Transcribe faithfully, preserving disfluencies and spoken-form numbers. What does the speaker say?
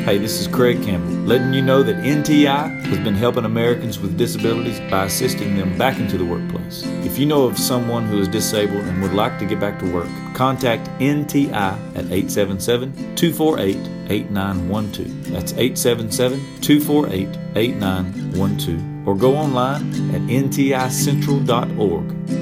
Hey, this is Craig Campbell, letting you know that N T I has been helping Americans with disabilities by assisting them back into the workplace. If you know of someone who is disabled and would like to get back to work, contact N T I at eight seven seven, two four eight, eight nine one two. That's eight seven seven, two four eight, eight nine one two. Or go online at N T I central dot org.